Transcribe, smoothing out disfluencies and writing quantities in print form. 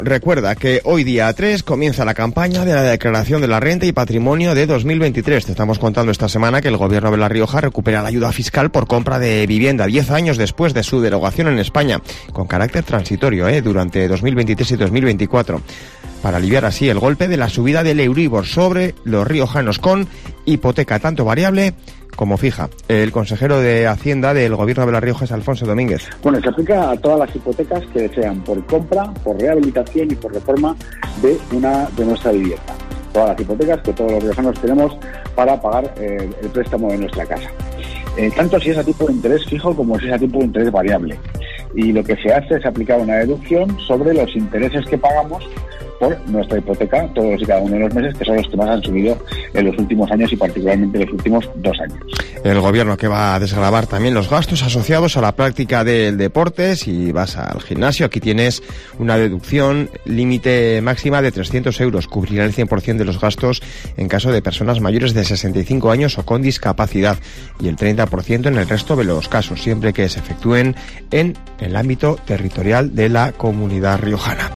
Recuerda que hoy día 3 comienza la campaña de la declaración de la renta y patrimonio de 2023. Te estamos contando esta semana que el gobierno de La Rioja recupera la ayuda fiscal por compra de vivienda 10 años después de su derogación en España, con carácter transitorio, durante 2023 y 2024, para aliviar así el golpe de la subida del Euribor sobre los riojanos con hipoteca tanto variable como fija. El consejero de Hacienda del Gobierno de La Rioja es Alfonso Domínguez. Bueno, se aplica a todas las hipotecas que sean por compra, por rehabilitación y por reforma de nuestra vivienda. Todas las hipotecas que todos los riojanos tenemos para pagar el préstamo de nuestra casa. Tanto si es a tipo de interés fijo como si es a tipo de interés variable. Y lo que se hace es aplicar una deducción sobre los intereses que pagamos por nuestra hipoteca todos y cada uno de los meses, que son los que más han subido en los últimos años y particularmente en los últimos 2 años. El gobierno que va a desgravar también los gastos asociados a la práctica del deporte. Si vas al gimnasio, aquí tienes una deducción límite máxima de 300 euros. Cubrirá el 100% de los gastos en caso de personas mayores de 65 años o con discapacidad y el 30% en el resto de los casos, siempre que se efectúen en el ámbito territorial de la comunidad riojana.